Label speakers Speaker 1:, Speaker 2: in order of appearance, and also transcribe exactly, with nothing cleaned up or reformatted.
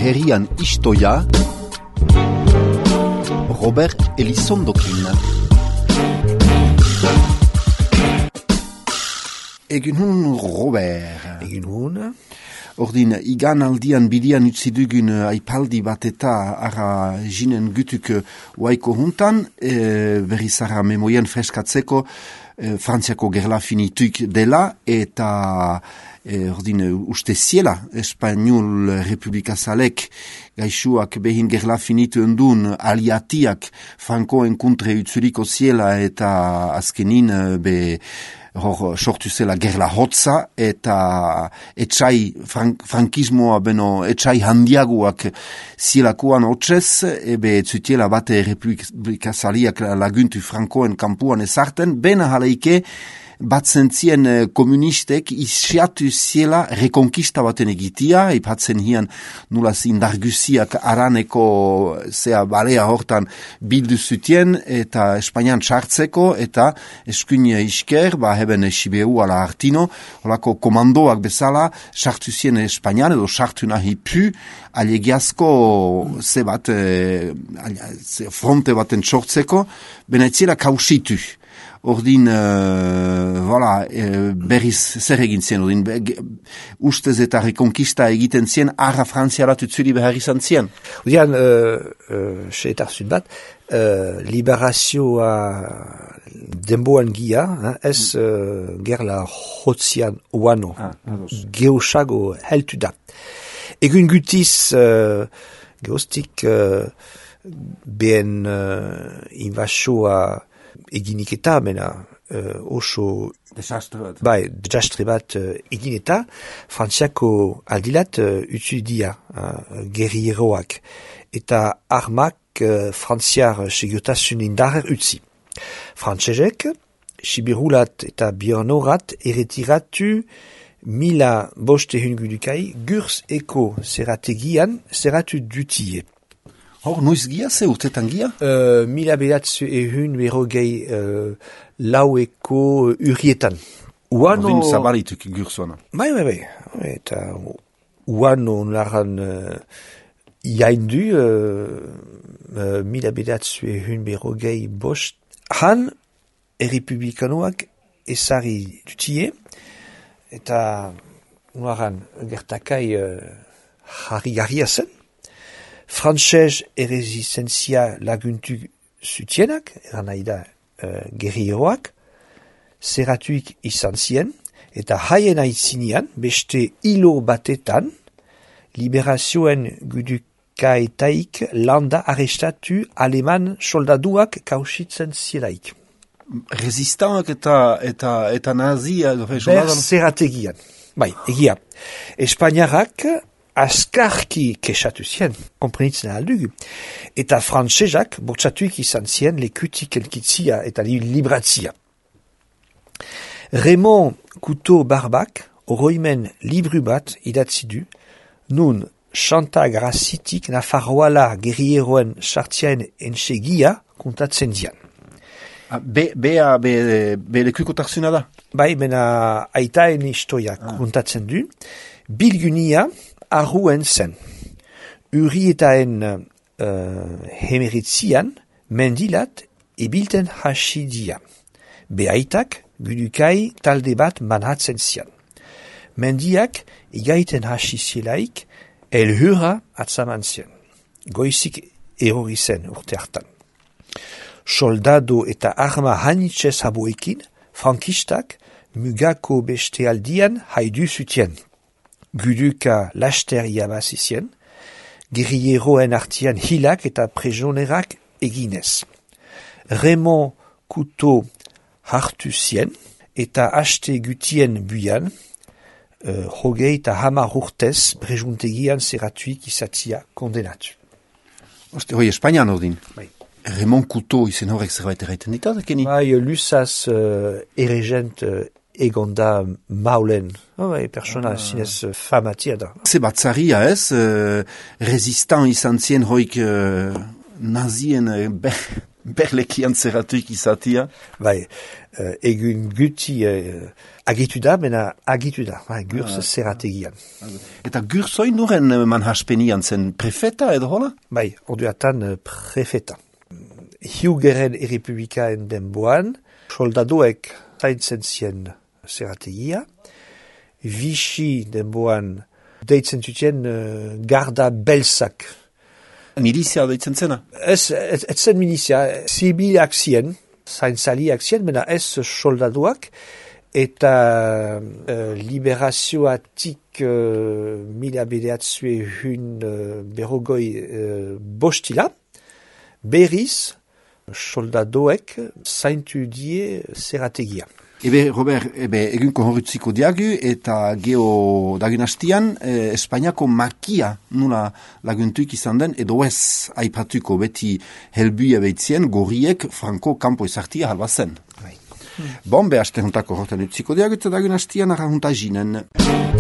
Speaker 1: herrian istoia, Robert Elizondokin. Egun hun, Robert.
Speaker 2: Egun hun.
Speaker 1: Ordin, igan aldian bidian utzidugun aipaldi bat eta ara jinen gutuk waiko huntan, e, berriz ara memoian freskatzeko e, Frantziako gerla finituik dela, eta e, ordin, uste ziela, Espainol Republikazalek gaixuak behin gerla finitu endun aliatiak Frankoen kontre utzuriko ziela, eta azkenin be hor sortu zela gerla hotza, eta etxai, frank, frankismoa beno etxai handiagoak zielakoan hotzez, ebe zutiela bate republikazaliak laguntu Frankoen kampuan ezarten, bena jaleike bat zentzien komunistek isiatu ziela rekonkista baten egitia, ipatzen hian nulaz indarguziak araneko zea balea hortan bildu zutien, eta Espainian txartzeko, eta eskuin isker, ba heben Sibeu ala Artino, holako komandoak bezala, sartu zien Espainian, edo sartu nahi pu, alegiazko ze bat, e, fronte baten txortzeko, benetziela kausitu. Ordin, uh, voilà, uh, berriz zer egin zien, ordin, be, ustez eta rekonkista egiten zien, arra frantziarat utzuri behar izan zien.
Speaker 2: Ordian, uh, uh, seetar zut bat, uh, liberazioa denboan gia, hein, ez uh, gerla hotzian oano, ah, geosago heltu da. Egun gutiz, uh, geostik, uh, ben uh, invasioa eginik eta, mena, uh, oso...
Speaker 1: Desastre bat.
Speaker 2: Bai, desastre bat uh, egin eta, Frantziako aldilat uh, utzudia uh, gerrieroak, eta armak uh, frantziar segiotasun indarrer utzi. Frantzesek, Sibirulat eta Biernorat erretiratu mila boste hungudukai gurs eko zerategian zeratu dutie.
Speaker 1: Hor, noiz gia, ze urtetan gia?
Speaker 2: Uh, mila bedatzu ehun berrogei uh, laueko urrietan. Uano...
Speaker 1: Ordin zabarituk gursuana.
Speaker 2: Bai, bai, bai. Eta uano naran uh, jaindu uh, uh, mila bedatzu ehun berrogei bost. Han, errepublikanoak ezari dutie, eta naran gertakai uh, harri-garria zen. Frantzez erresistentzia laguntu zutienak, eran nahi da uh, gerrieroak, zeratuik izan zien, eta haien aitzinean, beste hilo batetan, liberazioen gudukaetaik landa arrestatu aleman soldaduak kausitzen zielaik.
Speaker 1: Resistant eta, eta, eta nazia...
Speaker 2: Ber zerategian. Bai, egia. Espainiarrak askarki kesatu zien, komprenitzen aldugu. Eta frantzezak bortzatuik izan zien lekutik elkitzia eta libratzia. Raymond Couteau Barbak oroimen libru bat idatzi du, nun Chantagrazitik Nafarroala gerrieroen sartziaen entsegia kontatzen dian.
Speaker 1: Be, bea, be, be lekukotarzuna da?
Speaker 2: Bai, bena aitaen istoia ah. kontatzen du, bilgunia arruen zen. Urrietaen uh, hemeritzian mendilat ebilten hasidia. Beaitak gudukai talde bat manhatzen zian. Mendiak igaiten hasizielaik elhura atzaman zian. Goizik erori zen urte hartan. Soldado eta arma hanitzez haboekin, frankistak mugako beste aldian haidu zutien. Guduka laster jabazizien, gerrieroen artian hilak eta presonerak eginez. Raymond Couteau hartu zien, eta haste gutien buian, uh, hogei eta hamar urtez brejuntegian zeratuik izatzia kondenatu.
Speaker 1: Oste, hoi, Espainian ordin?
Speaker 2: Bai.
Speaker 1: Raymond Couteau izen horrek zerbait erraiten ditu, dekeni?
Speaker 2: Bai, lusaz uh, erregent uh, egonda maulen. Oh, bai, persona ah. zinez uh, famatia da.
Speaker 1: Ze batzaria ez, uh, resistant izan zien hoik uh, nazien uh, be, berlekian zerratuik izatia.
Speaker 2: Bai, uh, egun guti uh, agitu da, mena agitu da, bai, gurz ah, zerrategian.
Speaker 1: Eta gurzoin nuren man haspenian zen prefeta edo hola?
Speaker 2: Bai, orduatan uh, prefeta. Hiugeren errepublikaen denboan, soldaduek zaintzen zien zerrategia, Vichy denboan deitzen zuten uh, garda belzak.
Speaker 1: Milizia deitzen zena?
Speaker 2: Ez, ez, ez zen milizia, zibilak zien, zaintzaliak zien, mena ez soldaduak, eta uh, liberazioatik uh, mila bedeatzue hun uh, berrogoi uh, bostila, berriz soldaduek zaintu die zerrategia.
Speaker 1: Ebe, Robert, ebe, egunko horretziko diagu eta geho dagun hastian, eh, Espainiako makia nula laguntuik izan den, edo ez aipatuko beti helbuia behitzien, gorriek Franco kampo izartia halbazen.
Speaker 2: Bai.
Speaker 1: Bon, be, haste juntako horretan utziko diagu eta dagun hastian arra junta jinen.